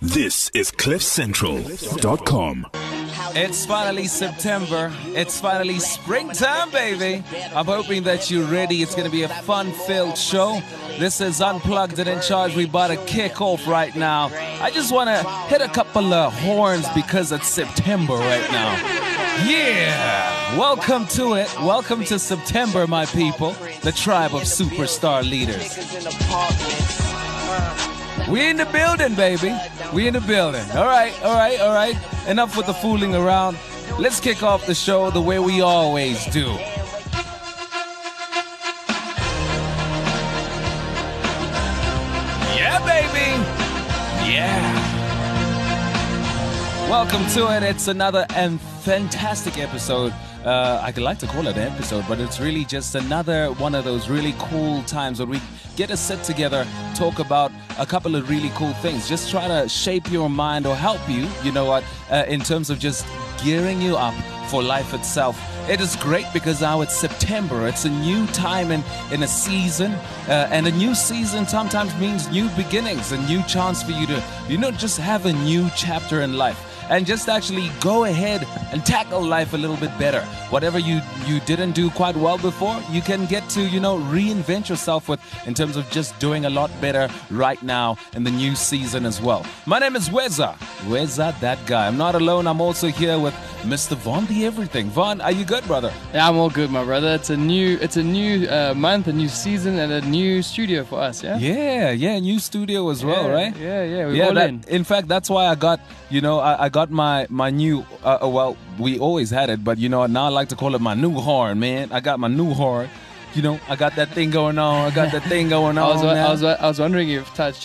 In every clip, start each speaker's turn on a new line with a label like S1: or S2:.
S1: This is CliffCentral.com.
S2: It's finally September. It's finally springtime, baby. I'm hoping that you're ready. It's going to be a fun-filled show. This is Unplugged and In Charge. We about to kick off right now. I just want to hit a couple of horns because it's September right now. Yeah! Welcome to it. Welcome to September, my people. The tribe of superstar leaders. We in the building, baby. We in the building. All right. Enough with the fooling around. Let's kick off the show the way we always do. Yeah, baby. Yeah. Welcome to it. It's another fantastic episode. I'd like to call it an episode, but it's really just another one of those really cool times when we get to sit together, talk about a couple of really cool things. Just try to shape your mind or help you, in terms of just gearing you up for life itself. It is great because now it's September. It's a new time in a season, and a new season sometimes means new beginnings, a new chance for you to, just have a new chapter in life. And just actually go ahead and tackle life a little bit better. Whatever you didn't do quite well before, you can get to, reinvent yourself with in terms of just doing a lot better right now in the new season as well. My name is Weza. Weza, that guy. I'm not alone. I'm also here with Mr. Von the Everything. Von, are you good, brother?
S3: Yeah, I'm all good, my brother. It's a new month, a new season, and a new studio for us, yeah?
S2: Yeah, new studio as well, right?
S3: Yeah, we're all in.
S2: In fact, that's why I got, I got my new, we always had it, but, now I like to call it my new horn, man. I got my new horn. I got that thing going on.
S3: I was wondering if Touch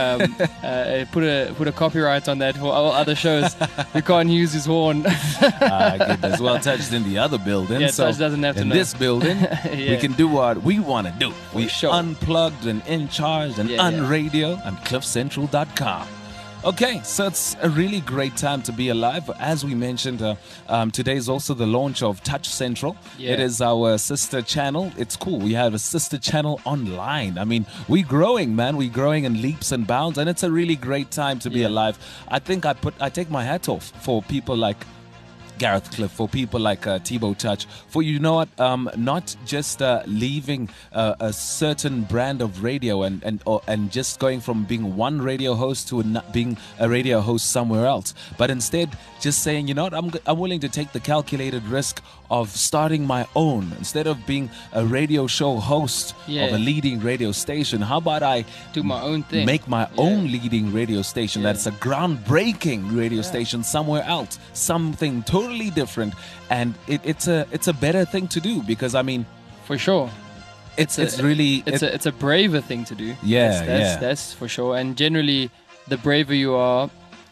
S3: put a copyright on that for all other shows. We can't use his horn.
S2: Goodness. Well, Touch's in the other building.
S3: Yeah,
S2: so
S3: Touch doesn't have to know.
S2: In this building, we can do what we want to do. We
S3: sure.
S2: Unplugged and In Charge and Unradio and CliffCentral.com. Okay, so it's a really great time to be alive. As we mentioned, today is also the launch of Touch Central.
S3: Yeah.
S2: It is our sister channel. It's cool. We have a sister channel online. I mean, we're growing, man. We're growing in leaps and bounds, and it's a really great time to be alive. I think I take my hat off for people like Gareth Cliff, for people like Thibaut Touch, for not just leaving a certain brand of radio and just going from being one radio host to being a radio host somewhere else, but instead just saying, I'm willing to take the calculated risk of starting my own. Instead of being a radio show host of a leading radio station, how about I
S3: do my own thing,
S2: make my own leading radio station that's a groundbreaking radio station somewhere else, something totally different, and it's a better thing to do, because I mean,
S3: for sure, it's a braver thing to do. That's for sure. And generally, the braver you are,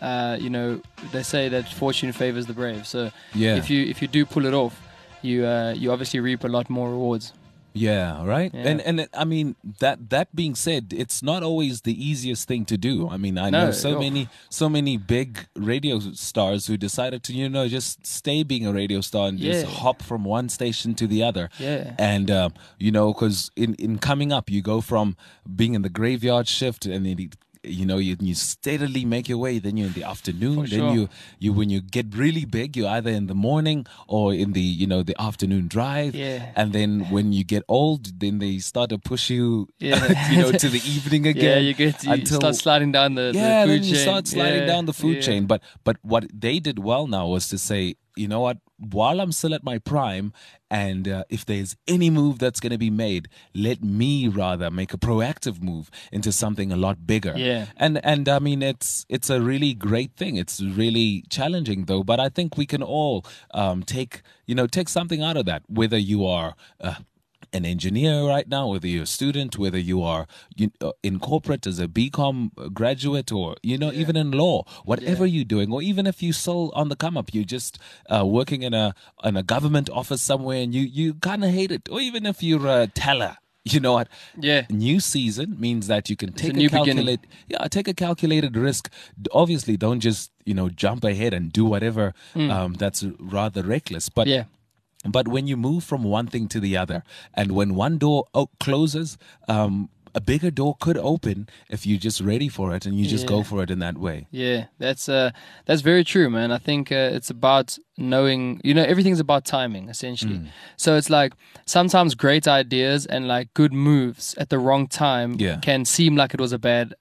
S3: they say that fortune favors the brave. So if you do pull it off, you obviously reap a lot more rewards.
S2: Yeah, right.
S3: Yeah.
S2: And I mean, that being said, it's not always the easiest thing to do. I mean, I know so many big radio stars who decided to just stay being a radio star and just hop from one station to the other.
S3: Yeah.
S2: And because in coming up, you go from being in the graveyard shift, and then you steadily make your way, then you're in the afternoon, then you when you get really big, you're either in the morning or in the the afternoon drive, and then when you get old, then they start to push you to the evening again.
S3: You start sliding down the food
S2: then
S3: chain.
S2: You start sliding down the food chain. But what they did well now was to say, you know what, while I'm still at my prime, and if there's any move that's going to be made, let me rather make a proactive move into something a lot bigger.
S3: Yeah.
S2: And I mean, it's a really great thing. It's really challenging though, but I think we can all take something out of that, whether you are an engineer right now, whether you're a student, whether you are in corporate as a BCom graduate, or even in law, whatever you're doing, or even if you're still on the come up, you're just working in a government office somewhere and you kind of hate it, or even if you're a teller. You know what?
S3: Yeah.
S2: New season means that you can take a calculated risk. Obviously, don't just jump ahead and do whatever that's rather reckless. But But when you move from one thing to the other, and when one door closes, a bigger door could open if you're just ready for it and you just go for it in that way.
S3: Yeah, that's very true, man. I think it's about knowing, everything's about timing, essentially. So it's like sometimes great ideas and like good moves at the wrong time can seem like it was a bad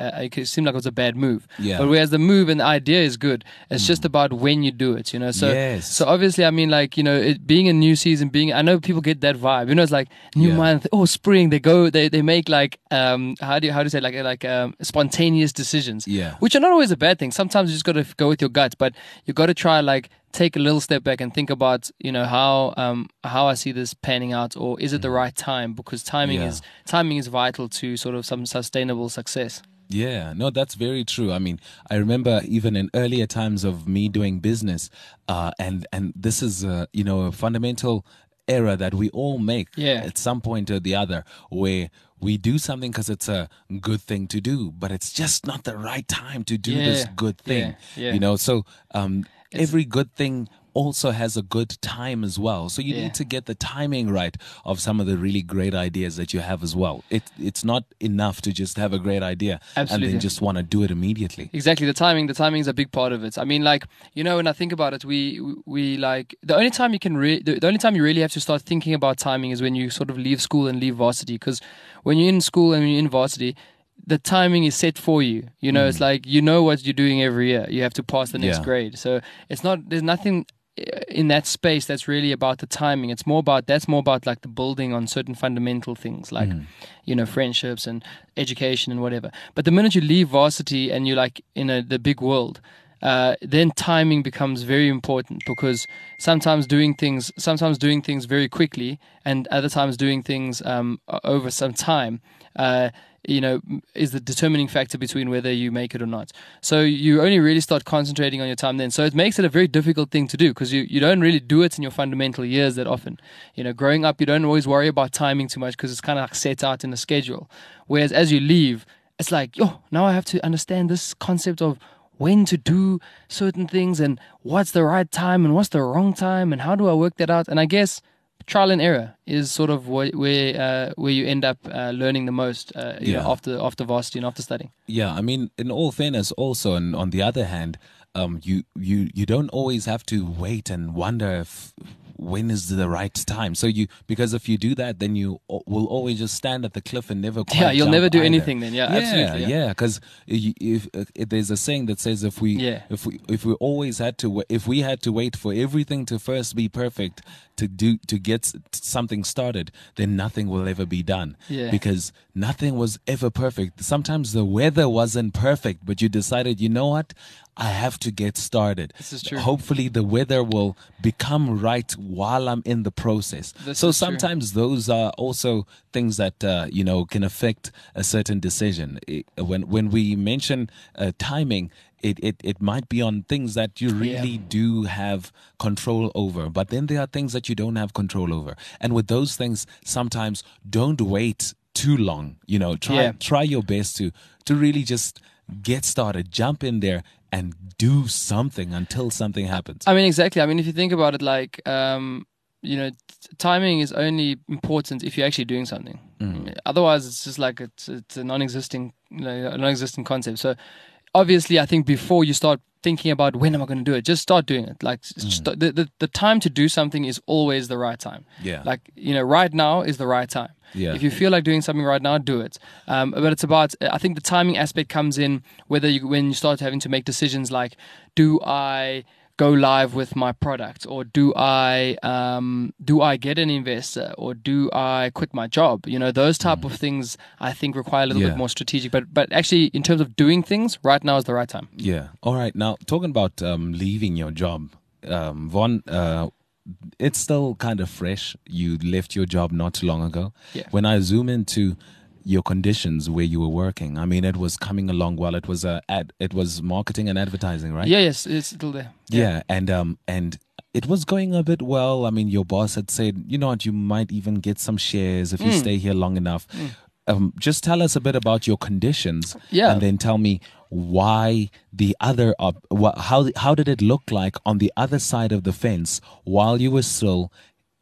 S3: move.
S2: Yeah.
S3: But whereas the move and the idea is good, it's just about when you do it, So obviously, I mean, like, it being a new season, I know people get that vibe. It's like new month, spring. They make like how do you say like spontaneous decisions.
S2: Yeah.
S3: Which are not always a bad thing. Sometimes you just got to go with your gut, but you got to try like take a little step back and think about how I see this panning out, or is it the right time? Because timing is vital to sort of some sustainable success.
S2: Yeah, no, that's very true. I mean, I remember even in earlier times of me doing business, and this is a fundamental error that we all make at some point or the other, where we do something because it's a good thing to do, but it's just not the right time to do this good thing. So every good thing also has a good time as well. So you need to get the timing right of some of the really great ideas that you have as well. It's not enough to just have a great idea and then just want to do it immediately.
S3: Exactly. The timing is a big part of it. I mean, like, when I think about it, we like the only time you really have to start thinking about timing is when you sort of leave school and leave varsity, because when you're in school and when you're in varsity, the timing is set for you. It's like, what you're doing every year. You have to pass the next grade. So there's nothing in that space that's really about the timing. That's more about like the building on certain fundamental things like friendships and education and whatever. But the minute you leave varsity and you're like in the big world, then timing becomes very important, because sometimes doing things very quickly and other times doing things over some time is the determining factor between whether you make it or not. So you only really start concentrating on your time then. So it makes it a very difficult thing to do, because you don't really do it in your fundamental years that often. Growing up, you don't always worry about timing too much because it's kind of like set out in a schedule. Whereas as you leave, it's like, now I have to understand this concept of when to do certain things and what's the right time and what's the wrong time and how do I work that out. And I guess trial and error is sort of where you end up learning the most after varsity and after studying.
S2: Yeah, I mean, in all fairness also, and on the other hand, you don't always have to wait and wonder when is the right time. So because if you do that, then you will always just stand at the cliff and never quite
S3: you'll never do
S2: either.
S3: anything then. Absolutely.
S2: Yeah, because if there's a saying that says if we had to wait for everything to first be perfect to get something started, then nothing will ever be done. Because nothing was ever perfect. Sometimes the weather wasn't perfect, but you decided, you know what? I have to get started.
S3: This is true.
S2: Hopefully the weather will become right while I'm in the process. So sometimes those are also things that can affect a certain decision. When we mention timing, it might be on things that you really do have control over, but then there are things that you don't have control over. And with those things, sometimes don't wait too long. Try your best to really just get started, jump in there and do something until something happens.
S3: I mean, exactly. I mean, if you think about it, like, timing is only important if you're actually doing something. Otherwise, it's just like it's a non-existing concept. So obviously, I think before you start thinking about when am I going to do it, just start doing it. Like the time to do something is always the right time. Like, right now is the right time. If you feel like doing something right now, do it. But it's about, I think the timing aspect comes in when you start having to make decisions like, do I go live with my product, or do I get an investor, or do I quit my job? Those type of things I think require a little bit more strategic. But actually, in terms of doing things, right now is the right time.
S2: Yeah. All right. Now, talking about leaving your job, Von, it's still kind of fresh. You left your job not too long ago. When I zoom into your conditions where you were working, I mean, it was coming along well. It was it was marketing and advertising, right?
S3: Yes, it's still there.
S2: And it was going a bit well. I mean, your boss had said, you know what, you might even get some shares if you stay here long enough. Just tell us a bit about your conditions, and then tell me why the other how did it look like on the other side of the fence while you were still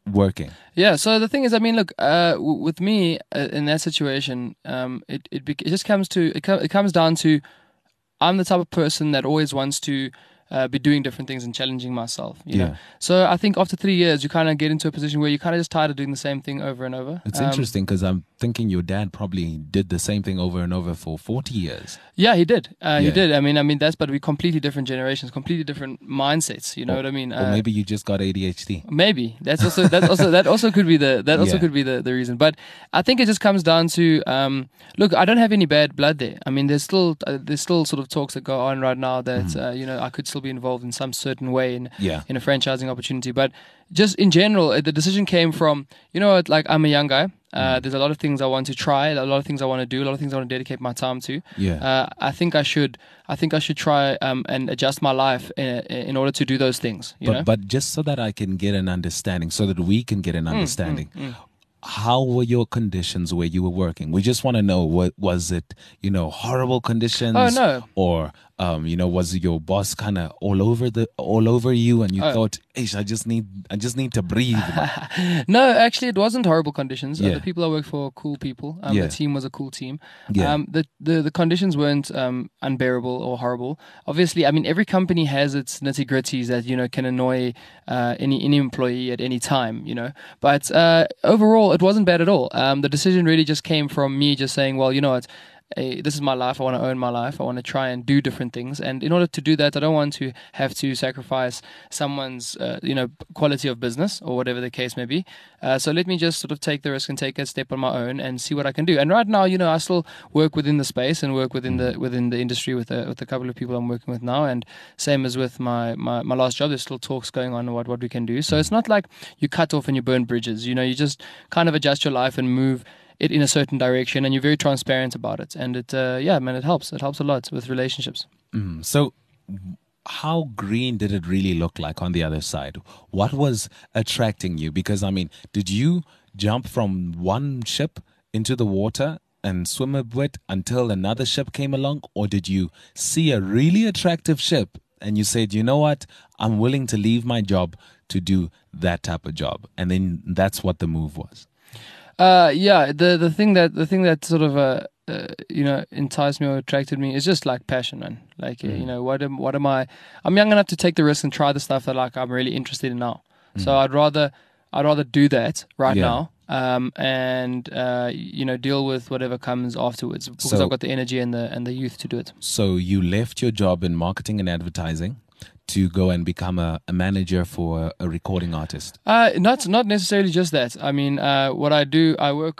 S2: working?
S3: Yeah. So the thing is, I mean, look, with me in that situation, it just comes to it comes down to I'm the type of person that always wants to be doing different things and challenging myself, you know. So I think after 3 years, you kind of get into a position where you're kind of just tired of doing the same thing over and over.
S2: It's interesting because I'm thinking your dad probably did the same thing over and over for 40 years.
S3: Yeah, he did. He did. I mean, but we're completely different generations, completely different mindsets. You know what I mean?
S2: Or maybe you just got ADHD.
S3: Maybe that also could be the reason. But I think it just comes down to look, I don't have any bad blood there. I mean, there's still sort of talks that go on right now that you know, I could still be involved in some certain way in a franchising opportunity. But just in general, the decision came from, you know what, like, I'm a young guy. There's a lot of things I want to try, a lot of things I want to do, a lot of things I want to dedicate my time to. I think I should try and adjust my life in order to do those things.
S2: But just so that I can get an understanding, so that we can get an understanding. How were your conditions where you were working? We just want to know, what was it, you know, horrible conditions?
S3: Oh, no.
S2: Or, you know, was your boss kind of all over you and you thought, I just need to breathe?
S3: No, actually, it wasn't horrible conditions. The people I worked for were cool people. The team was a cool team. The conditions weren't unbearable or horrible. Obviously, I mean, every company has its nitty-gritties that, you know, can annoy any employee at any time, you know. But overall, it wasn't bad at all. The decision really just came from me just saying, well, you know what, this is my life. I want to own my life. I want to try and do different things. And in order to do that, I don't want to have to sacrifice someone's, you know, quality of business or whatever the case may be. So let me just sort of take the risk and take a step on my own and see what I can do. And right now, you know, I still work within the space and work within the industry with a couple of people I'm working with now. And same as with my last job, there's still talks going on what we can do. So it's not like you cut off and you burn bridges. You know, you just kind of adjust your life and move it in a certain direction, and you're very transparent about it. And it helps. It helps a lot with relationships.
S2: So how green did it really look like on the other side? What was attracting you? Because, I mean, did you jump from one ship into the water and swim a bit until another ship came along? Or did you see a really attractive ship and you said, you know what, I'm willing to leave my job to do that type of job? And then that's what the move was.
S3: The thing that sort of you know, enticed me or attracted me is just like passion, man. Like you know, what am I? I'm young enough to take the risk and try the stuff that like I'm really interested in now. So I'd rather do that right now, and you know, deal with whatever comes afterwards, because I've got the energy and the youth to do it.
S2: So you left your job in marketing and advertising to go and become a manager for a recording artist?
S3: Not necessarily just that. I mean, what I do, I work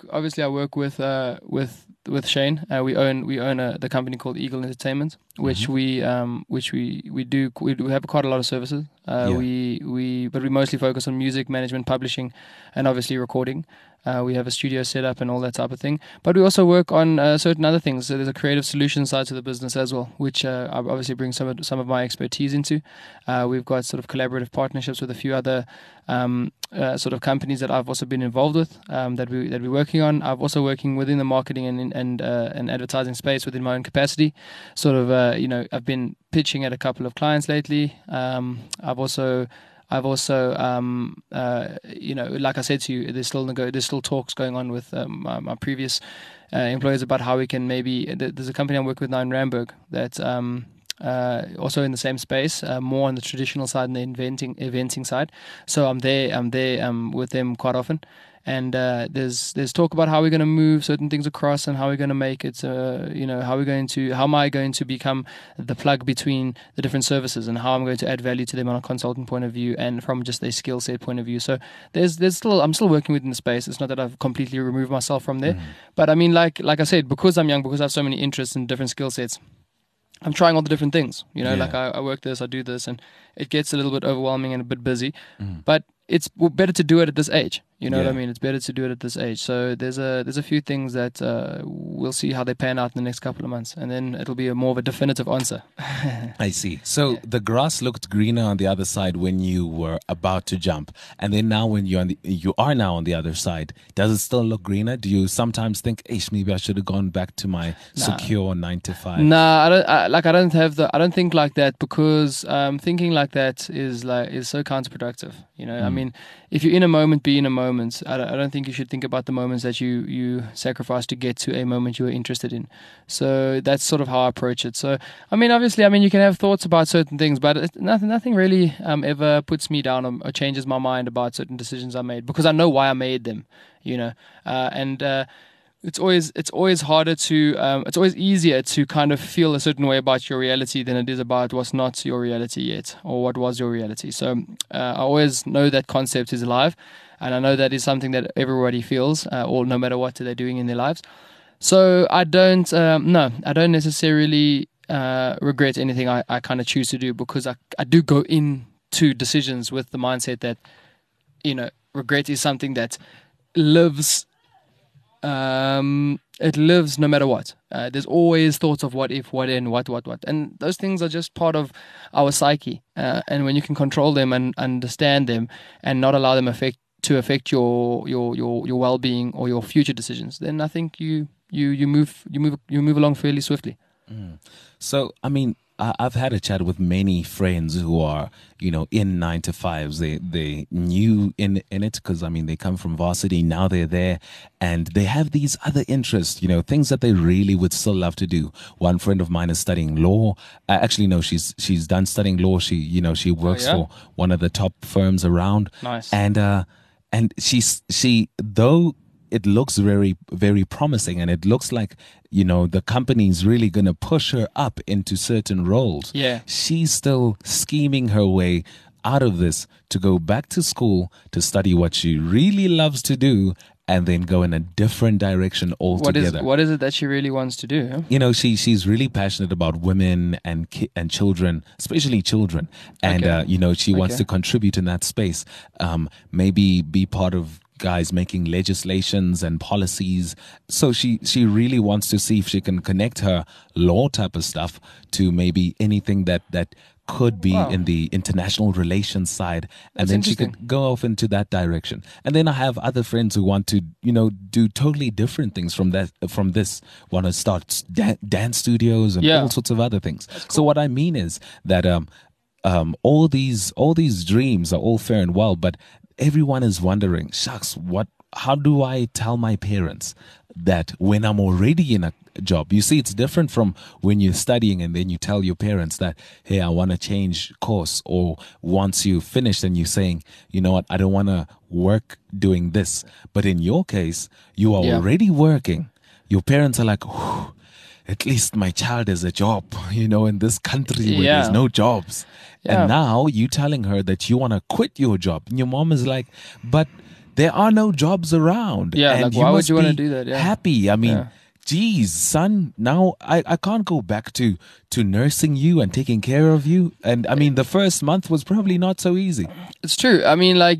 S3: with Shane. We own the company called Eagle Entertainment, which we do have quite a lot of services. But we mostly focus on music management, publishing, and obviously recording. We have a studio set up and all that type of thing. But we also work on certain other things. So there's a creative solution side to the business as well, which I obviously bring some of my expertise into. We've got sort of collaborative partnerships with a few other sort of companies that I've also been involved with, that we're working on. I've also working within the marketing and advertising space within my own capacity. Sort of you know, I've been pitching at a couple of clients lately. I've also you know, like I said to you, there's still talks going on with my previous employers about how we can maybe. There's a company I work with now in Randburg that also in the same space, more on the traditional side and the eventing side. So I'm there with them quite often. And there's talk about how we're going to move certain things across and how we're going to make it, you know, how am I going to become the plug between the different services, and how I'm going to add value to them on a consultant point of view and from just a skill set point of view. So I'm still working within the space. It's not that I've completely removed myself from there, but I mean, like I said, because I'm young, because I have so many interests and different skill sets, I'm trying all the different things, you know, like I work this, I do this, and it gets a little bit overwhelming and a bit busy, but it's better to do it at this age. You know what I mean? It's better to do it at this age. So there's a few things that we'll see how they pan out in the next couple of months, and then it'll be more of a definitive answer.
S2: I see. So the grass looked greener on the other side when you were about to jump, and then now when you are now on the other side, does it still look greener? Do you sometimes think, maybe I should have gone back to my secure 9 to 5?
S3: Nah, I don't think like that, because thinking like that is so counterproductive. You know, I mean, if you're in a moment, be in a moment. I don't think you should think about the moments that you sacrifice to get to a moment you are interested in. So that's sort of how I approach it. So, I mean, obviously, you can have thoughts about certain things, but nothing really ever puts me down or changes my mind about certain decisions I made, because I know why I made them, you know, it's always harder to it's always easier to kind of feel a certain way about your reality than it is about what's not your reality yet, or what was your reality. So I always know that concept is alive, and I know that is something that everybody feels, or no matter what they're doing in their lives. So I don't necessarily regret anything I kind of choose to do, because I do go into decisions with the mindset that, you know, regret is something that lives. It lives no matter what. There's always thoughts of what if, what in, what. And those things are just part of our psyche. And when you can control them and understand them and not allow them to affect your well-being or your future decisions, then I think you move along fairly swiftly.
S2: So, I mean, I've had a chat with many friends who are, you know, in 9 to 5s. They new in it, because I mean, they come from varsity, now they're there, and they have these other interests, you know, things that they really would still love to do. One friend of mine is studying law. Actually, no, she's done studying law. She works for one of the top firms around.
S3: Nice.
S2: And she though it looks very, very promising, and it looks like, you know, the company's really going to push her up into certain roles.
S3: Yeah.
S2: She's still scheming her way out of this to go back to school to study what she really loves to do, and then go in a different direction altogether.
S3: What is it that she really wants to do? Huh?
S2: You know, she's really passionate about women and children, especially children. And, you know, she wants to contribute in that space. Maybe be part of guys making legislations and policies. So she really wants to see if she can connect her law type of stuff to maybe anything that could be in the international relations side, and then she could go off into that direction. And then I have other friends who want to, you know, do totally different things from this, want to start dance studios and all sorts of other things. Cool. So what I mean is that all these dreams are all fair and well, but everyone is wondering, shucks, how do I tell my parents that when I'm already in a job? You see, it's different from when you're studying and then you tell your parents that, hey, I want to change course, or once you finish and you're saying, you know what, I don't want to work doing this. But in your case, you are already working. Your parents are like, at least my child has a job, you know, in this country where there's no jobs. Yeah. And now you telling her that you want to quit your job. And your mom is like, but there are no jobs around.
S3: Yeah,
S2: and
S3: like, why would you want to do that? Yeah.
S2: Happy. I mean, geez, son, now I can't go back to nursing you and taking care of you. And I mean, the first month was probably not so easy.
S3: It's true. I mean, like,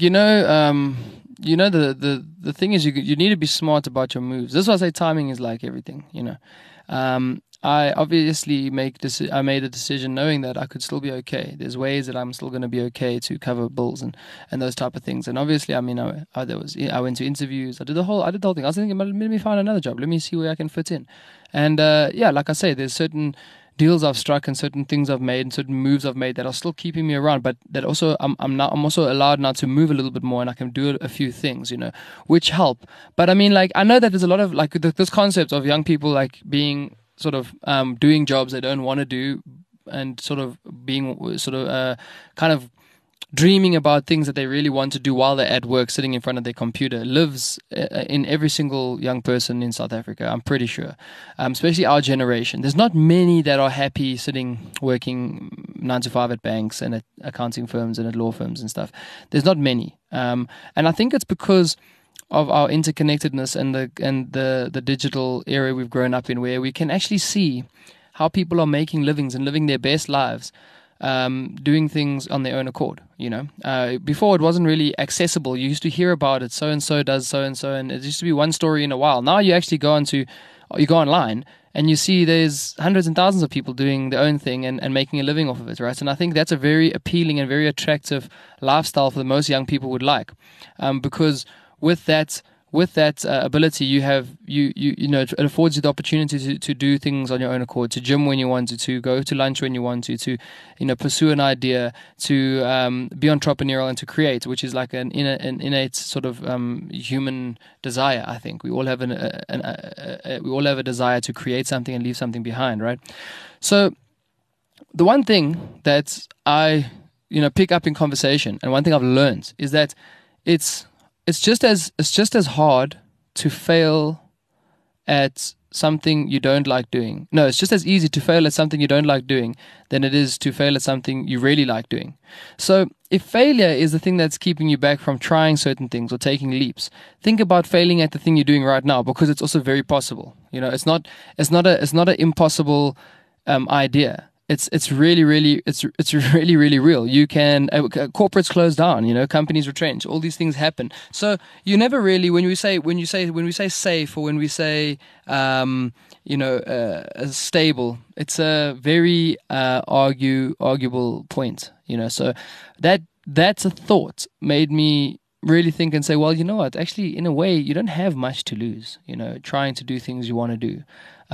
S3: the thing is, you need to be smart about your moves. This is why I say timing is like everything, you know. I obviously I made a decision knowing that I could still be okay. There's ways that I'm still going to be okay to cover bills and those type of things. And obviously, I mean, I went to interviews. I did the whole thing. I was thinking, let me find another job. Let me see where I can fit in. And like I say, there's certain deals I've struck and certain things I've made and certain moves I've made that are still keeping me around, but that also I'm also allowed now to move a little bit more, and I can do a few things, you know, which help. But I mean, like, I know that there's a lot of like this concept of young people like being sort of doing jobs they don't want to do, and sort of being kind of dreaming about things that they really want to do while they're at work, sitting in front of their computer, lives in every single young person in South Africa, I'm pretty sure. Especially our generation. There's not many that are happy working 9 to 5 at banks and at accounting firms and at law firms and stuff. There's not many. And I think it's because of our interconnectedness and the digital era we've grown up in, where we can actually see how people are making livings and living their best lives, doing things on their own accord, you know. Before, it wasn't really accessible. You used to hear about it, so-and-so does so-and-so, and it used to be one story in a while. Now you actually go online and you see there's hundreds and thousands of people doing their own thing and making a living off of it, right? And I think that's a very appealing and very attractive lifestyle for the most young people would like, because with that with that ability, you know, it affords you the opportunity to do things on your own accord, to gym when you want to go to lunch when you want to you know, pursue an idea, to be entrepreneurial and to create, which is like an innate sort of human desire. I think we all have we all have a desire to create something and leave something behind, right? So the one thing that I, you know, pick up in conversation, and one thing I've learned is that it's just as hard to fail at something you don't like doing. No, it's just as easy to fail at something you don't like doing than it is to fail at something you really like doing. So if failure is the thing that's keeping you back from trying certain things or taking leaps, think about failing at the thing you're doing right now, because it's also very possible. You know, it's not an impossible idea. It's really really real. You can corporates close down, you know, companies retrench, all these things happen. So you never really, when we say safe, or when we say you know, stable, it's a very arguable point, you know. So that's a thought made me really think and say, well, you know what, actually in a way you don't have much to lose, you know, trying to do things you want to do.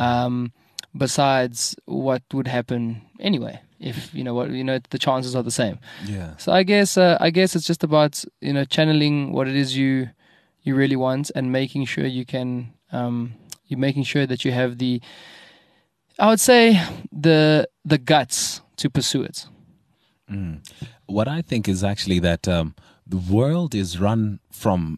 S3: Besides what would happen anyway, if you know what, you know, the chances are the same.
S2: Yeah.
S3: So I guess it's just about, you know, channeling what it is you really want, and making sure you can you're making sure that you have the, I would say, the guts to pursue it.
S2: What I think is actually that the world is run from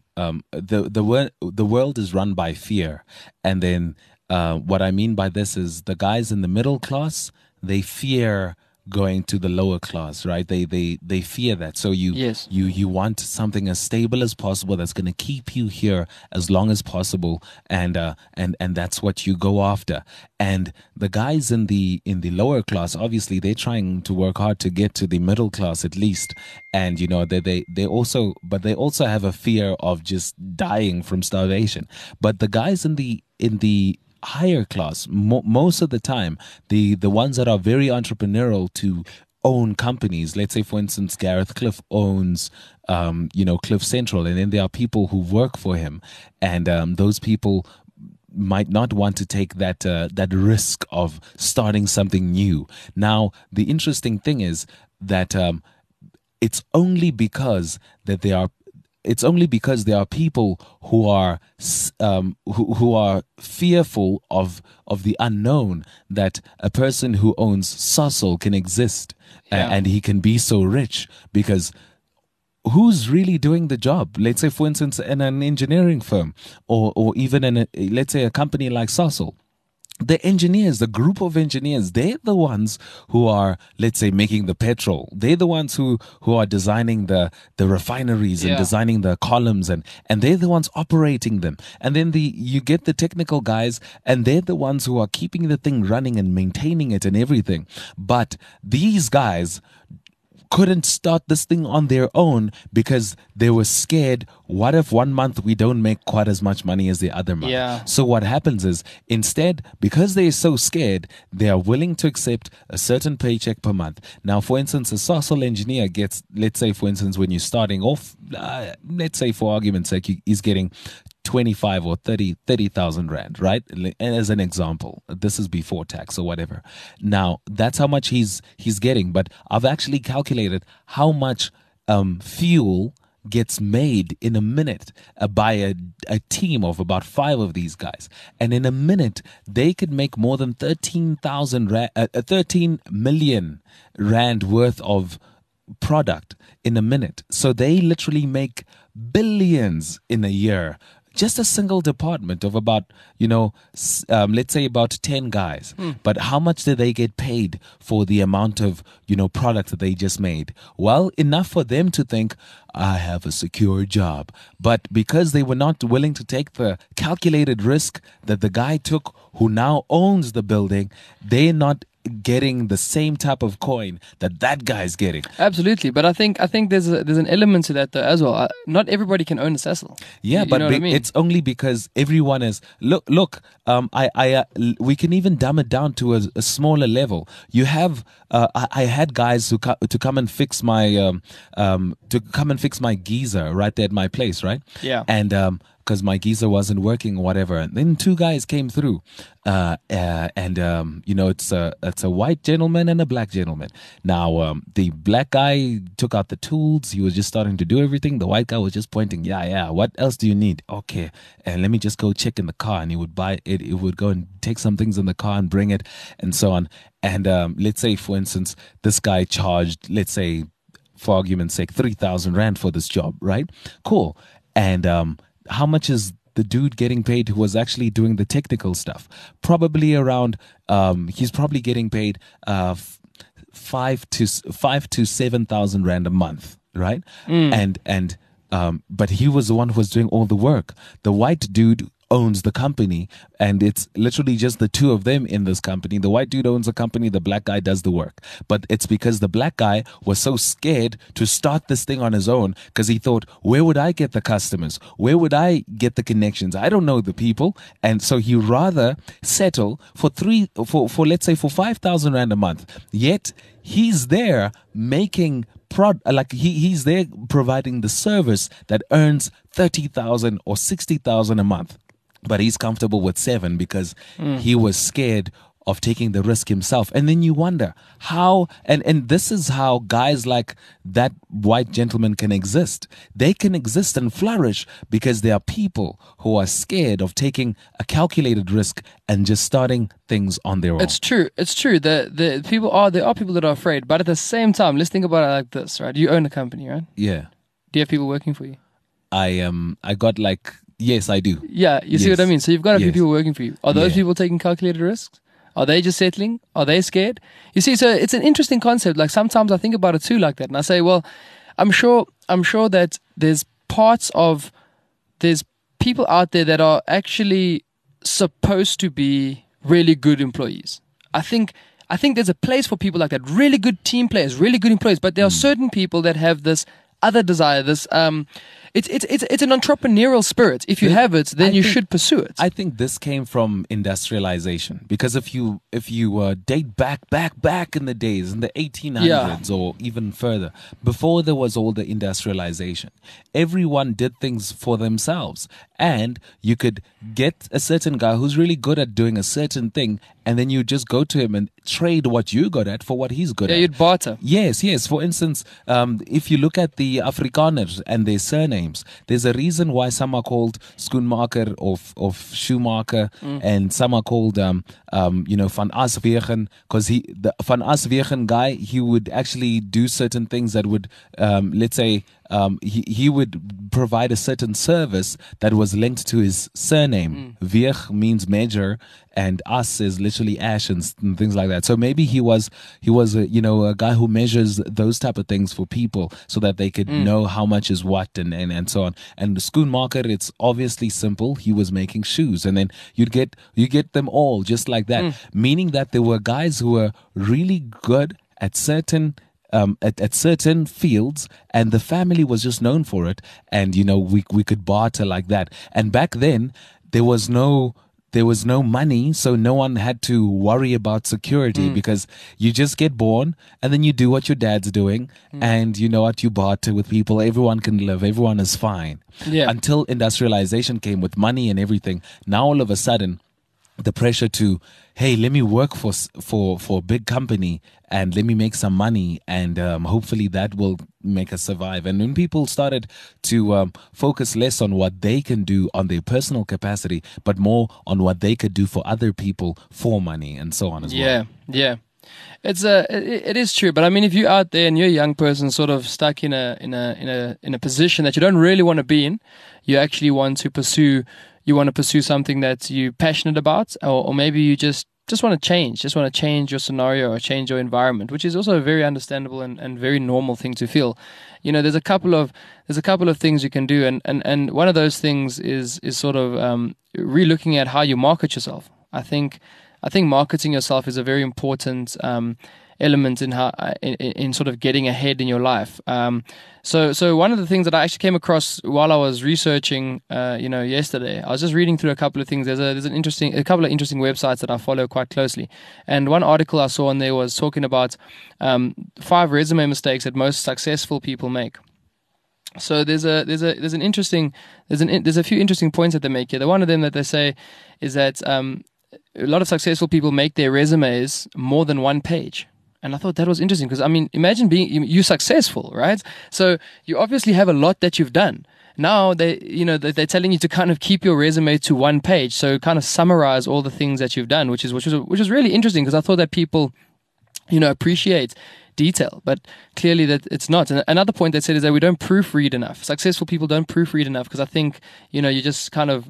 S2: the world is run by fear, and then what I mean by this is the guys in the middle class, they fear going to the lower class, right? They fear that. So you want something as stable as possible that's going to keep you here as long as possible, and that's what you go after. And the guys in the lower class, obviously they're trying to work hard to get to the middle class at least, and you know they also have a fear of just dying from starvation. But the guys in the higher class, most of the time, the ones that are very entrepreneurial to own companies. Let's say, for instance, Gareth Cliff owns, you know, Cliff Central, and then there are people who work for him, and those people might not want to take that risk of starting something new. Now, the interesting thing is that it's only because there are people who are who are fearful of the unknown, that a person who owns Sasol can exist and he can be so rich, because who's really doing the job? Let's say, for instance, in an engineering firm, or even in let's say a company like Sasol. The engineers, the group of engineers, they're the ones who are, let's say, making the petrol. They're the ones who are designing the refineries and designing the columns, and they're the ones operating them. And then you get the technical guys, and they're the ones who are keeping the thing running and maintaining it and everything. But these guys couldn't start this thing on their own because they were scared. What if one month we don't make quite as much money as the other month?
S3: Yeah.
S2: So what happens is, instead, because they're so scared, they are willing to accept a certain paycheck per month. Now, for instance, a Sasol engineer gets, let's say, for instance, when you're starting off, let's say for argument's sake, he's getting 25 or 30,000 rand, right? And as an example, this is before tax or whatever. Now, that's how much he's getting. But I've actually calculated how much fuel gets made in a minute by a team of about 5 of these guys. And in a minute, they could make more than 13 million rand worth of product in a minute. So they literally make billions in a year. Just a single department of about, let's say about 10 guys. But how much did they get paid for the amount of, product that they just made? Well, enough for them to think, I have a secure job. But because they were not willing to take the calculated risk that the guy took who now owns the building, they're not getting the same type of coin that guy's getting.
S3: Absolutely, but I think there's an element to that though as well. Not everybody can own a Sasol.
S2: Yeah, but I mean? It's only because everyone is look. We can even dumb it down to a smaller level. You have I had guys to come and fix my geyser right there at my place, right?
S3: Yeah,
S2: and because my geyser wasn't working or whatever. And then 2 guys came through, it's a white gentleman and a black gentleman. Now, the black guy took out the tools. He was just starting to do everything. The white guy was just pointing, yeah. What else do you need? Okay, and let me just go check in the car. And he would buy it. He would go and take some things in the car and bring it, and so on. And let's say, for instance, this guy charged, let's say, for argument's sake, 3,000 Rand for this job, right? Cool. And how much is the dude getting paid who was actually doing the technical stuff? Probably around, he's probably getting paid 5 to 7,000 Rand a month, right? But he was the one who was doing all the work. The white dude owns the company, and it's literally just the 2 of them in this company. The white dude owns the company, the black guy does the work. But it's because the black guy was so scared to start this thing on his own, because he thought, where would I get the customers? Where would I get the connections? I don't know the people. And so he rather settle for let's say for 5,000 Rand a month. Yet he's there making he's there providing the service that earns 30,000 or 60,000 a month. But he's comfortable with 7 because he was scared of taking the risk himself. And then you wonder how, and this is how guys like that white gentleman can exist. They can exist and flourish because there are people who are scared of taking a calculated risk and just starting things on their own.
S3: It's true. There are people that are afraid, but at the same time, let's think about it like this, right? You own a company, right?
S2: Yeah.
S3: Do you have people working for you?
S2: Yes, I do.
S3: Yeah, you see what I mean? So you've got a few people working for you. Are those people taking calculated risks? Are they just settling? Are they scared? You see, so it's an interesting concept. Like sometimes I think about it too like that. And I say, well, I'm sure that there's people out there that are actually supposed to be really good employees. I think there's a place for people like that. Really good team players, really good employees. But there are certain people that have this other desire, this it's an entrepreneurial spirit. If you have it, then you should pursue it.
S2: I think this came from industrialization, because if you date back in the days, in the 1800s or even further, before there was all the industrialization, everyone did things for themselves, and you could get a certain guy who's really good at doing a certain thing, and then you just go to him and trade what you're good at for what he's good at.
S3: Yeah, you'd barter.
S2: Yes. For instance, if you look at the Afrikaners and their surnames, there's a reason why some are called Schoenmaker of Schumacher, and some are called Van Aswegen, because the Van Aswegen guy, he would actually do certain things that would, let's say, he would provide a certain service that was linked to his surname. Weeg means measure, and As is literally ash and things like that. So maybe he was a guy who measures those type of things for people so that they could know how much is what and so on. And the Schoenmaker, it's obviously simple. He was making shoes, and then you get them all just like that. Meaning that there were guys who were really good at certain fields, and the family was just known for it, and we could barter like that. And back then there was no money, so no one had to worry about security, because you just get born and then you do what your dad's doing, and you know what, you barter with people, everyone can live, everyone is fine. Until industrialization came with money and everything. Now all of a sudden the pressure to, hey, let me work for a big company and let me make some money, and hopefully that will make us survive. And when people started to focus less on what they can do on their personal capacity, but more on what they could do for other people for money and so on as well.
S3: Yeah. It is true, but I mean, if you're out there and you're a young person, sort of stuck in a position that you don't really want to be in, you actually want to pursue. You want to pursue something that you're passionate about, or maybe you just want to change your scenario or change your environment, which is also a very understandable and very normal thing to feel. There's a couple of things you can do, and one of those things is sort of re-looking at how you market yourself. I think marketing yourself is a very important element in sort of getting ahead in your life. So one of the things that I actually came across while I was researching, yesterday, I was just reading through a couple of things. There's a couple of interesting websites that I follow quite closely, and one article I saw on there was talking about 5 resume mistakes that most successful people make. So there's a few interesting points that they make here. The one of them that they say is that a lot of successful people make their resumes more than one page. And I thought that was interesting because, I mean, imagine you're successful, right? So you obviously have a lot that you've done. Now they're telling you to kind of keep your resume to one page. So kind of summarize all the things that you've done, which is really interesting because I thought that people, appreciate detail, but clearly that it's not. And another point they said is that we don't proofread enough. Successful people don't proofread enough because I think, you just kind of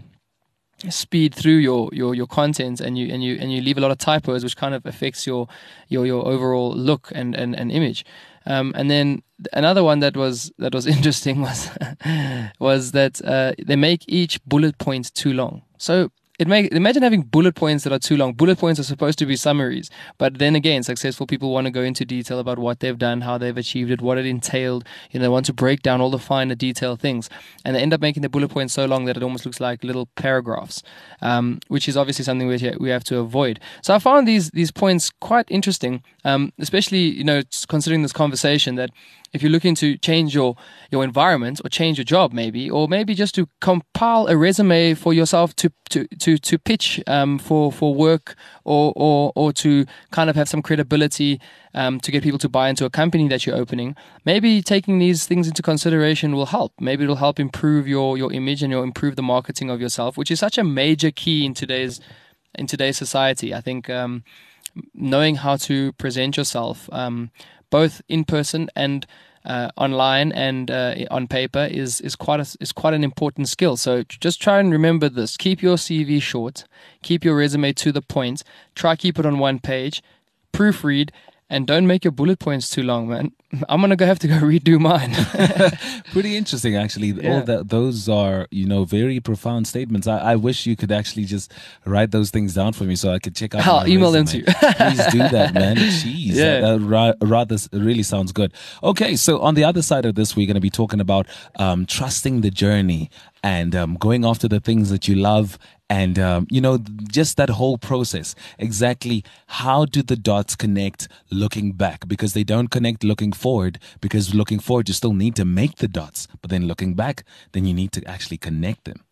S3: speed through your content and you leave a lot of typos, which kind of affects your overall look and image. And then another one that was interesting was that they make each bullet point too long. So imagine having bullet points that are too long. Bullet points are supposed to be summaries, but then again, successful people want to go into detail about what they've done, how they've achieved it, what it entailed. They want to break down all the finer detailed things, and they end up making the bullet points so long that it almost looks like little paragraphs, which is obviously something we have to avoid. So I found these points quite interesting, especially considering this conversation that if you're looking to change your environment or change your job or maybe just to compile a resume for yourself to pitch for work or to kind of have some credibility to get people to buy into a company that you're opening, maybe taking these things into consideration will help. Maybe it'll help improve your image and improve the marketing of yourself, which is such a major key in today's society. I think knowing how to present yourself both in person and online and on paper is quite an important skill. So just try and remember this. Keep your CV short. Keep your resume to the point. Try keep it on one page. Proofread. And don't make your bullet points too long, man. I'm going to have to go redo mine.
S2: Pretty interesting, actually. Yeah. Those are, very profound statements. I wish you could actually just write those things down for me so I could check out
S3: I'll email them to you.
S2: Please do that, man. Jeez. Yeah. Rather really sounds good. Okay, so on the other side of this, we're going to be talking about trusting the journey and going after the things that you love. And, just that whole process. Exactly how do the dots connect looking back? Because they don't connect looking forward, because looking forward, you still need to make the dots. But then looking back, then you need to actually connect them.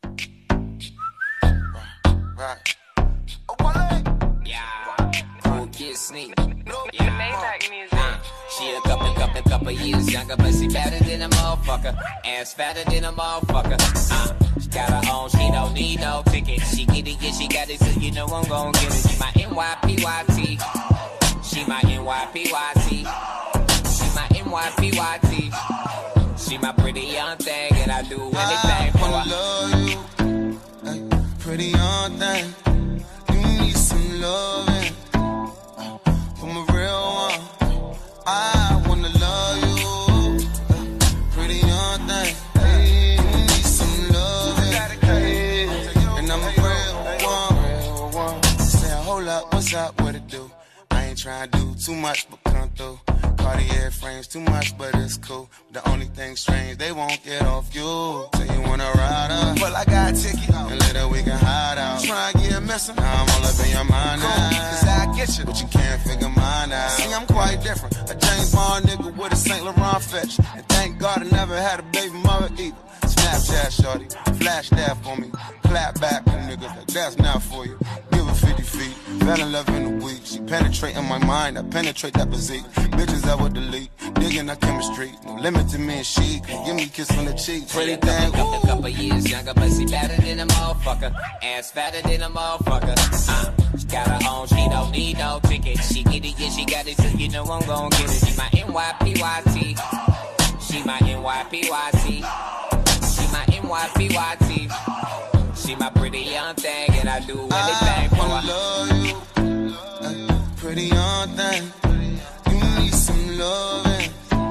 S2: Right. Yeah. Cool kid Sneak. Yeah. She a couple years younger, but she better than a motherfucker. Ass fatter than a motherfucker. She got her own, she don't need no ticket. She get it, yeah, she got it, so I'm gon' get it. She my NYPYT. She my NYPYT. She my NYPYT. She my pretty young thing, and I do anything for her. I love you, hey, pretty young thing. You need some loving from a real one. I wanna love you, pretty young thing. Hey, you need some loving, hey, and I'm a real one. Say, hold up, what's up, what it do? I ain't trying to do too much, but come through. Cartier frames too much, but it's cool. The only thing strange, they won't get off you. Say you wanna ride up, well I got a ticket, and later we can hide out. Try and get missing, now I'm all up in your mind now. Cause I get you, but you can't figure mine out. See, I'm quite different, a James Bond nigga with a St. Laurent fetch. And thank God I never had a baby mother either. Snapchat shorty, flash that for me. Clap back for niggas, like that's not for you. Give her 50 feet, fell in love in a week. She penetrating my mind, I penetrate that physique. Bitches I would delete, digging our chemistry. No limit to me and she, give me a kiss on the cheek. Pretty thing, couple years younger, but she better than a motherfucker. Ass fatter than a motherfucker. She got her own, she don't need no ticket. She get it, yeah, she got it, so I'm gon' get it. She my NYPYT. She my NYPYT. She my NYPYT. She my pretty young thing, and I do anything for her. I love you, pretty young thing. You need some loving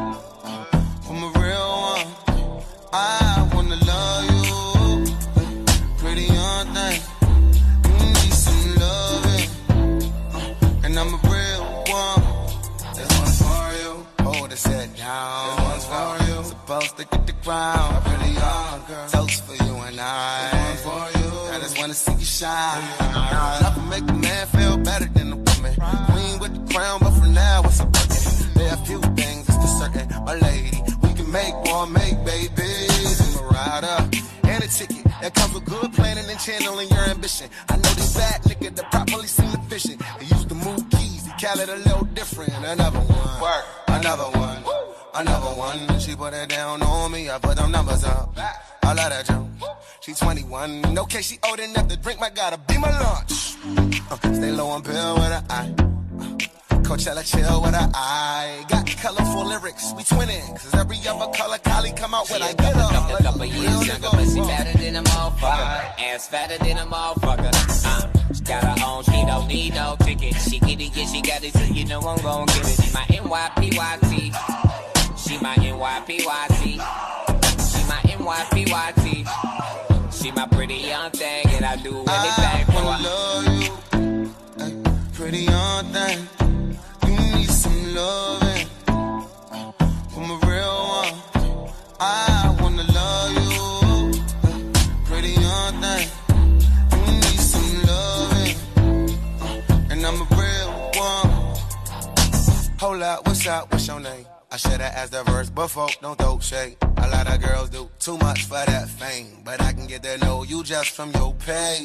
S2: from a real one. I wanna love you, pretty young thing. You need some loving, and I'm a real one. This one's for you. Hold it, sit down. This one's for you. Supposed to get the crown. A pretty young girl. Toast for you and I. This one's for you. I just wanna see you shine. Nothing make a man feel better than a woman. Queen with the crown, but for now it's a bucket. There are a few things that's for certain. My lady, we can
S4: make babies. I'm a rider and a ticket that comes with good planning and channeling your ambition. I know this bad nigga that properly seem efficient. He used to move keys, he call it a little different. Another one, work, another one, another one. She put it down on me, I put them numbers up. I love that jump. She 21, okay, she old enough to drink, my gotta be my lunch. Stay low on pill with an eye. Coachella chill with an eye. Got colorful lyrics, we twinning. Cause every other color Kylie come out with I get up.
S5: Couple years younger, but she better than a motherfucker. Ass fatter than a motherfucker. She got her own, she don't need no ticket. She get it, yeah, she got it, so you know I'm gon' get it. She my NYPYT. She my NYPYT. She my NYPYT. She my pretty young thing, and I do anything for her.
S4: I love you, ay, pretty young thing. You need some loving from a real one. I wanna love you, ay, pretty young thing. You need some loving, and I'm a real one. Hold up, what's your name? I should've asked the verse before, don't throw shade. A lot of girls do too much for that fame, but I can get to know you just from your page.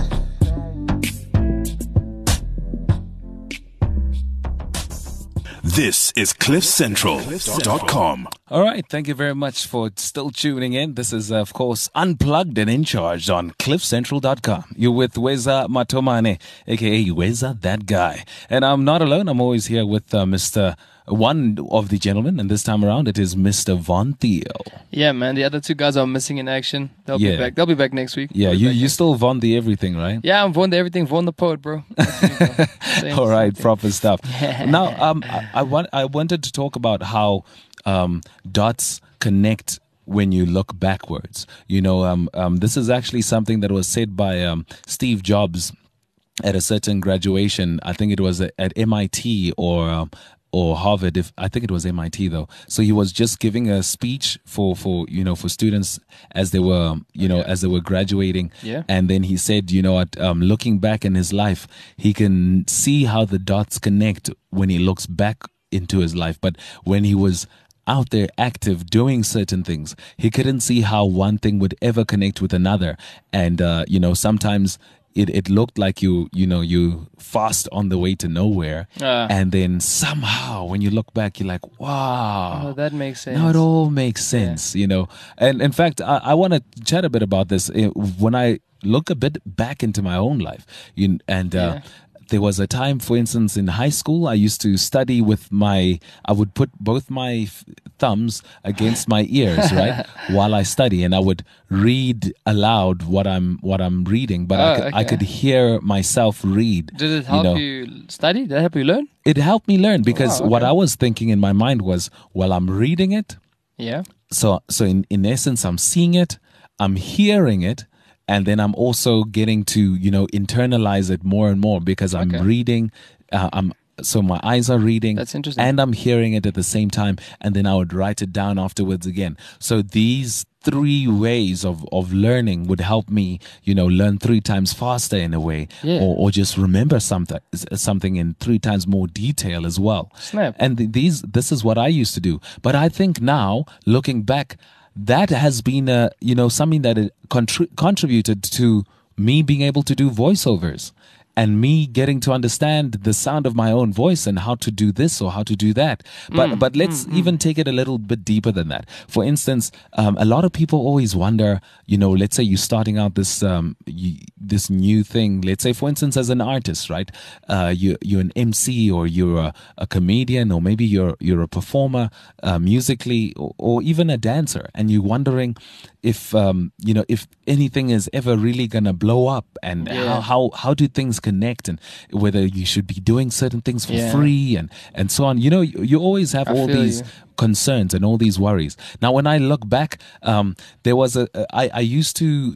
S1: This is CliffCentral.com.
S2: All right, thank you very much for still tuning in. This is, of course, Unplugged and In Charge on CliffCentral.com. You're with Weza Matomane, a.k.a. Weza That Guy. And I'm not alone. I'm always here with Mr. One of the gentlemen, and this time around it is Mr. Von Theo.
S3: Yeah, man, the other two guys are missing in action. They'll be back. They'll be back next week.
S2: Yeah, you still Von the everything, right?
S3: Yeah, I'm Von the everything, Von the poet, bro.
S2: All right, proper stuff. Now, I wanted to talk about how dots connect when you look backwards. You know, this is actually something that was said by Steve Jobs at a certain graduation. I think it was at MIT or Harvard. I think it was MIT though. So he was just giving a speech for students as they were as they were graduating.
S3: Yeah.
S2: And then he said, looking back in his life, he can see how the dots connect when he looks back into his life. But when he was out there active doing certain things, he couldn't see how one thing would ever connect with another. And sometimes it looked like you fast on the way to nowhere, and then somehow when you look back, you're like, wow,
S3: that makes sense.
S2: Now it all makes sense, And in fact, I want to chat a bit about this when I look a bit back into my own life, there was a time, for instance, in high school, I used to study I would put both my thumbs against my ears, right, while I study, and I would read aloud what I'm reading, but I could hear myself read.
S3: Did it help you study? Did it help you learn?
S2: It helped me learn because what I was thinking in my mind was, well, I'm reading it.
S3: Yeah.
S2: So in essence, I'm seeing it, I'm hearing it, and then I'm also getting to, internalize it more and more because I'm reading. So my eyes are reading.
S3: That's interesting.
S2: And I'm hearing it at the same time. And then I would write it down afterwards again. So these three ways of learning would help me, learn 3 times faster in a way, or just remember something in 3 times more detail as well.
S3: Snap.
S2: And this is what I used to do. But I think now, looking back, that has been something that contributed to me being able to do voiceovers and me getting to understand the sound of my own voice and how to do this or how to do that. But let's even take it a little bit deeper than that. For instance, a lot of people always wonder, let's say you're starting out this this new thing. Let's say, for instance, as an artist, right? You're an MC or you're a comedian or maybe you're a performer musically or even a dancer, and you're wondering if if anything is ever really gonna blow up and how do things connect and whether you should be doing certain things for free and so on. You always have all these concerns and all these worries. Now, when I look back, there was I used to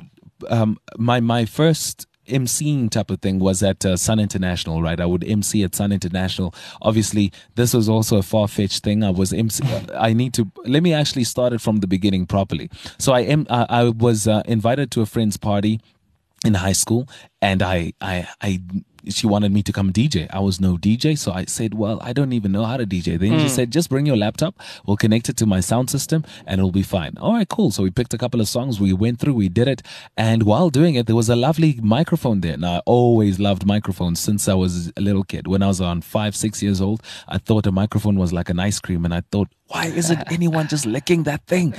S2: my first MCing type of thing was at Sun International, right? I would MC at Sun International. Obviously, this was also a far-fetched thing. I was MC. Let me actually start it from the beginning properly. So I was invited to a friend's party in high school, and I she wanted me to come DJ. I was no DJ, so I said, well, I don't even know how to DJ. Then she said, just bring your laptop, we'll connect it to my sound system, and it'll be fine. All right, cool. So we picked a couple of songs, we went through, we did it, and while doing it, there was a lovely microphone there. Now, I always loved microphones since I was a little kid. When I was around 5-6 years old, I thought a microphone was like an ice cream, and I thought, why isn't anyone just licking that thing?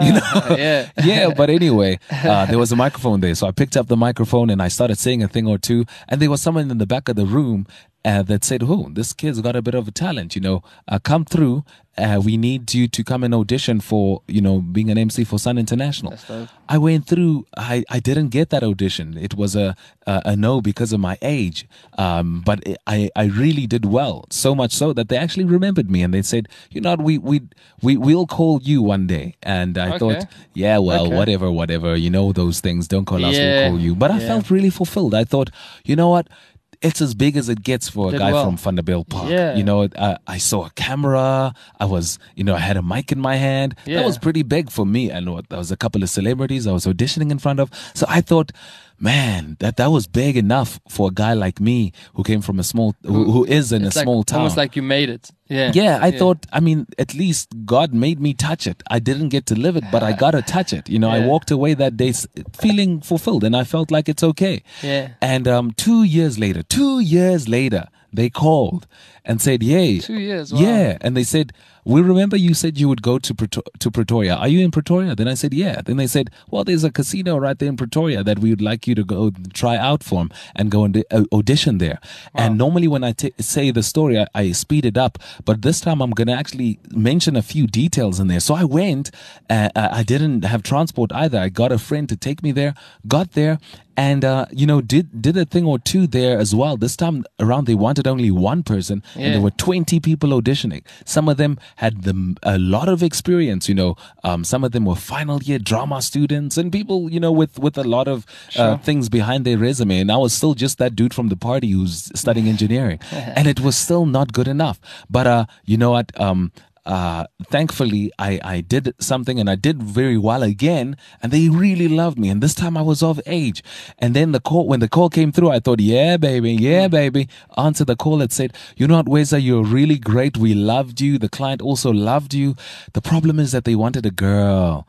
S2: Yeah, but anyway, there was a microphone there. So I picked up the microphone and I started saying a thing or two. And there was someone in the back of the room that said, oh, this kid's got a bit of a talent, come through. We need you to come and audition for, being an MC for Sun International. I went through, I didn't get that audition. It was a no because of my age. But I really did well. So much so that they actually remembered me and they said, we'll call you one day. And I thought, whatever, those things, don't call us, we'll call you. But I felt really fulfilled. I thought, you know what? It's as big as it gets for a guy from Vanderbilt Park. I saw a camera. I was, I had a mic in my hand. That was pretty big for me. And there was a couple of celebrities I was auditioning in front of. So I thought, man, that was big enough for a guy like me who came from a small, who is in a small town.
S3: Almost like you made it.
S2: I thought, at least God made me touch it. I didn't get to live it, but I got to touch it. I walked away that day feeling fulfilled and I felt like it's okay. And 2 years later, they called and said, yay.
S3: 2 years, wow.
S2: Yeah. And they said, we remember you said you would go to Pretoria. Are you in Pretoria? Then I said, yeah. Then they said, well, there's a casino right there in Pretoria that we would like you to go try out for and go and audition there. Wow. And normally when I say the story, I speed it up. But this time I'm going to actually mention a few details in there. So I went, I didn't have transport either. I got a friend to take me there, got there. And, did a thing or two there as well. This time around, they wanted only one person, and there were 20 people auditioning. Some of them had a lot of experience, some of them were final year drama students and people, with a lot of things behind their resume. And I was still just that dude from the party who's studying engineering. And it was still not good enough. But, you know what? Thankfully, I did something and I did very well again, and they really loved me. And this time I was of age. And then when the call came through, I thought, yeah, baby. Answered the call. It said, you know what, Weza, you're really great. We loved you. The client also loved you. The problem is that they wanted a girl.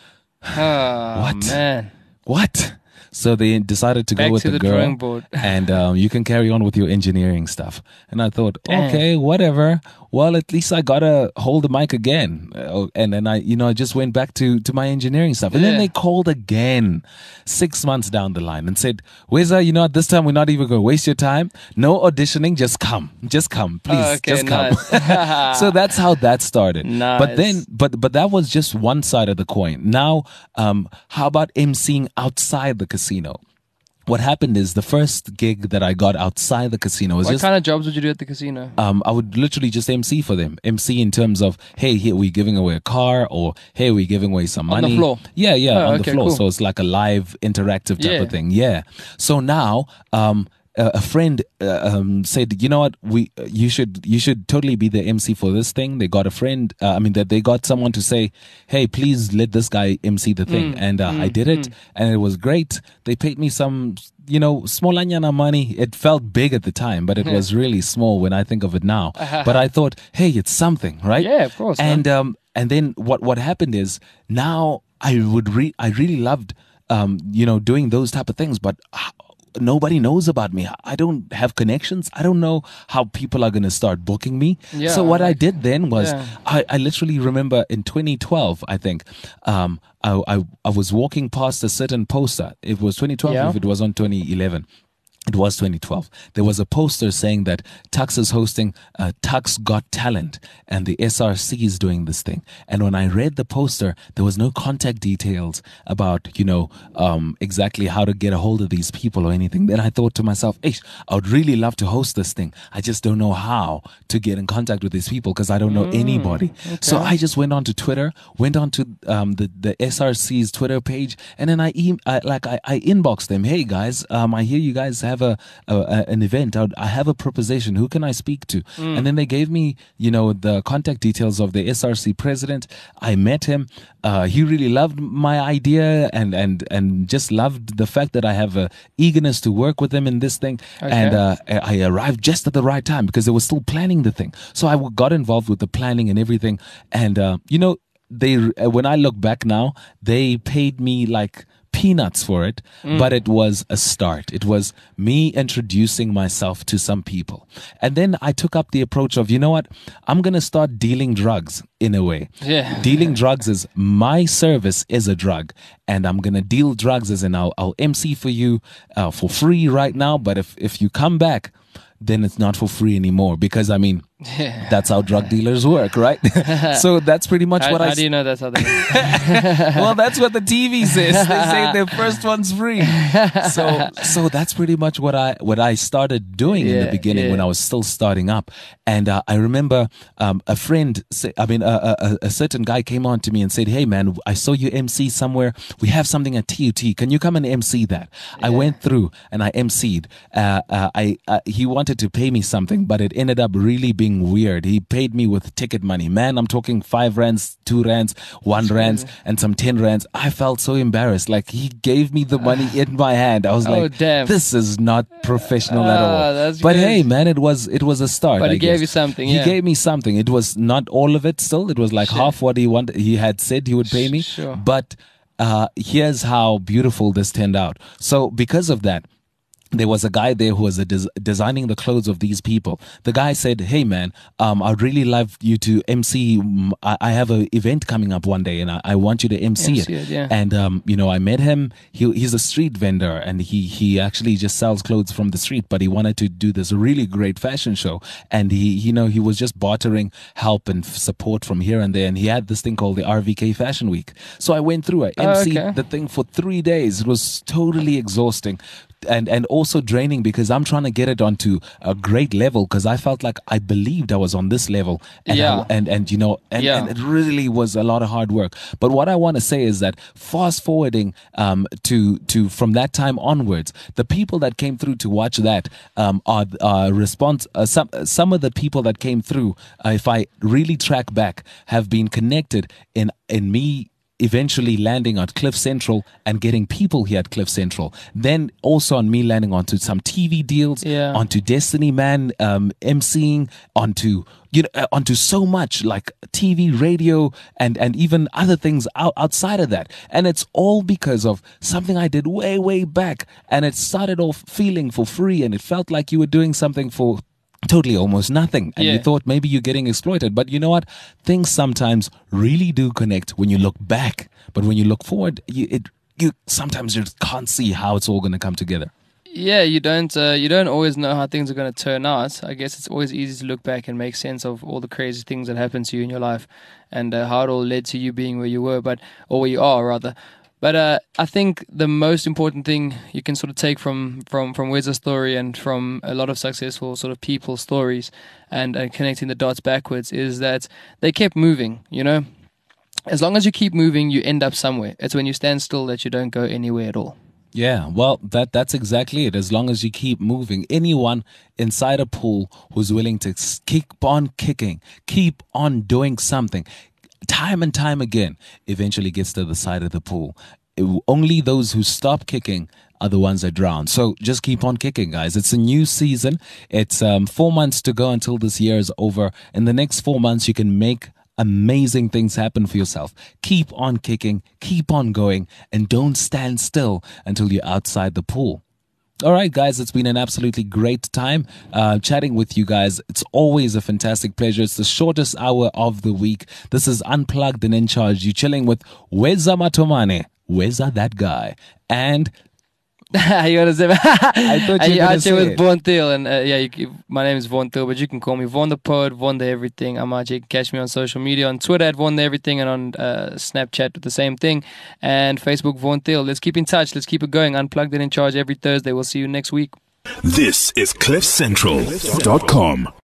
S3: Oh, what? Man.
S2: What? So they decided to go with the girl,
S3: drawing board.
S2: And you can carry on with your engineering stuff. And I thought, okay, whatever. Well, at least I got to hold the mic again. And then I just went back to my engineering stuff. And then they called again 6 months down the line and said, Weza, at this time we're not even going to waste your time. No auditioning, just come. Just come, please. Just come. Nice. So that's how that started.
S3: Nice.
S2: But then, but that was just one side of the coin. Now, how about emceeing outside the casino? What happened is the first gig that I got outside the casino was
S3: What kind of jobs would you do at the casino?
S2: I would literally just MC for them. MC in terms of, hey, here we're giving away a car, or hey, we're giving away some money.
S3: On the floor?
S2: Yeah, on the floor. Cool. So it's like a live interactive type of thing. Yeah. So now, a friend said, you know what, you should totally be the MC for this thing. They got a friend, they got someone to say, hey, please let this guy MC the thing. And I did it, and it was great. They paid me some, small anyana money. It felt big at the time, but it was really small when I think of it now. But I thought, hey, it's something, right?
S3: Yeah, of course.
S2: And then what happened is now I really loved, doing those type of things, but nobody knows about me. I don't have connections. I don't know how people are going to start booking me. Yeah, so what I did then was I literally remember in 2012, I think, I was walking past a certain poster. It was 2012 if it was on 2011. It was 2012. There was a poster saying that Tux is hosting Tux Got Talent and the SRC is doing this thing. And when I read the poster, there was no contact details about, exactly how to get a hold of these people or anything. Then I thought to myself, I would really love to host this thing. I just don't know how to get in contact with these people because I don't know anybody. Okay. So I just went on to Twitter, went on to the SRC's Twitter page, and then I inboxed them. Hey guys, I hear you guys have an event, I have a proposition. Who can I speak to? And then they gave me, the contact details of the SRC president. I met him. He really loved my idea and just loved the fact that I have a eagerness to work with him in this thing. Okay. And I arrived just at the right time because they were still planning the thing. So I got involved with the planning and everything. And, when I look back now, they paid me like peanuts for it, but it was a start. It was me introducing myself to some people. And then I took up the approach of, I'm going to start dealing drugs in a way.
S3: Yeah.
S2: Dealing drugs is my service is a drug, and I'm going to deal drugs as in I'll MC for you for free right now. But if you come back, then it's not for free anymore because, that's how drug dealers work, right? So that's pretty much what
S3: How do you know that's how they work?
S2: Well, that's what the TV says. They say their first one's free. So that's pretty much what I started doing in the beginning when I was still starting up. And I remember a friend, a certain guy came on to me and said, "Hey man, I saw you MC somewhere. We have something at TUT. Can you come and MC that?" Yeah. I went through and I MC'd. He wanted to pay me something, but it ended up really being weird. He paid me with ticket money. Man, I'm talking 5 rands, 2 rands, 1 rand, and some 10 rands. I felt so embarrassed. Like he gave me the money in my hand. I was
S3: damn.
S2: This is not professional at all. But
S3: good.
S2: Hey, man, it was a start.
S3: But he gave you something.
S2: He gave me something. It was not all of it. Still, it was like half what he wanted. He had said he would pay me.
S3: Sure.
S2: But here's how beautiful this turned out. So because of that, there was a guy there who was designing the clothes of these people. The guy said, "Hey man, I'd really love you to MC. I have an event coming up one day, and I want you to MC it."
S3: Yeah.
S2: And I met him. He's a street vendor, and he actually just sells clothes from the street. But he wanted to do this really great fashion show, and he was just bartering help and support from here and there. And he had this thing called the RVK Fashion Week. So I went through it, MC'd the thing for 3 days. It was totally exhausting. And also draining because I'm trying to get it onto a great level because I felt like I believed I was on this level and it really was a lot of hard work. But what I want to say is that fast forwarding to from that time onwards, the people that came through to watch that some of the people that came through, if I really track back, have been connected in me eventually landing at Cliff Central and getting people here at Cliff Central. Then also on me landing onto some TV deals, onto Destiny Man, MCing, onto so much like TV, radio, and even other things outside of that. And it's all because of something I did way, way back. And it started off feeling for free, and it felt like you were doing something for totally almost nothing, and you thought maybe you're getting exploited. But you know what, things sometimes really do connect when you look back, but when you look forward, you sometimes just can't see how it's all going to come together.
S3: You don't always know how things are going to turn out. I guess it's always easy to look back and make sense of all the crazy things that happened to you in your life and how it all led to you being where you were, or where you are rather. But I think the most important thing you can sort of take from Wez's story and from a lot of successful sort of people's stories and connecting the dots backwards is that they kept moving, As long as you keep moving, you end up somewhere. It's when you stand still that you don't go anywhere at all.
S2: Yeah, well, that's exactly it. As long as you keep moving, anyone inside a pool who's willing to keep on kicking, keep on doing something, time and time again, eventually gets to the side of the pool. Only those who stop kicking are the ones that drown. So just keep on kicking, guys. It's a new season. It's 4 months to go until this year is over. In the next 4 months, you can make amazing things happen for yourself. Keep on kicking, keep on going, and don't stand still until you're outside the pool. All right, guys, it's been an absolutely great time chatting with you guys. It's always a fantastic pleasure. It's the shortest hour of the week. This is Unplugged and In Charge. You're chilling with Weza Matomane, Weza that guy, and...
S3: you want to say?
S2: I thought you were going to say
S3: with Von Thiel, and my name is Von Thiel, but you can call me Von the Poet, Von the Everything. I'm out. You can catch me on social media, on Twitter at Von the Everything, and on Snapchat with the same thing, and Facebook Von Thiel. Let's keep in touch. Let's keep it going. Unplugged and In Charge every Thursday. We'll see you next week.
S1: This is CliffCentral.com.